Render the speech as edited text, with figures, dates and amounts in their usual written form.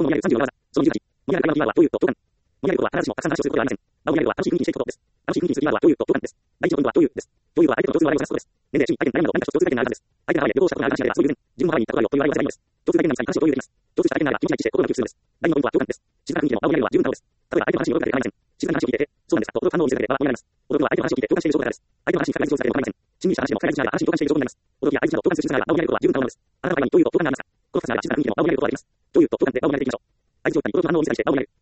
の盛り上げる37技、その28、盛り上げる会話のキーワードはどういうことか。盛り上げることは必ずしもたくさん話をすることではありません。盛り上げるは楽しい雰囲気にしていくことです。楽しい雰囲気にするキーワードはどういうことです。第一のポイントはどういうです。どういうは相手と共通の話題を話すことです。年齢、趣味、相手の悩みなど何か一つ共通体験があるはずです。相手がハワイで旅行したことがある話であればそういう自分もハワイに行ったことがあるよという話題を話せばいいのです。共通体験の際に話をどういうできます。共通した相手なら気持ちが一致して心が共通するのです。第二のポイントはどう感です。静かな雰囲気でも場を盛り上げるは十分なのです。例えば相手の話に驚くだけで構いません。静かに話を聞いて、そうなんですかと驚く反応を見せるだけで場は盛り上がります。驚くは相手の話を聞いて共感している証拠だからです。相手の話に逆らい上手だけでも構いません。親密な話でも逆らいしながら安心共感している証拠になります。驚きや相手など共感する人なら場を盛り上げることは十分可能です。あなたの会話にどういう共感がありますか。この二つなら静かな雰囲気でも場を盛り上げることができます。どういう共感で場を盛り上げていきましょう。相手状態に驚く反応を見せたりして場を盛り上げる。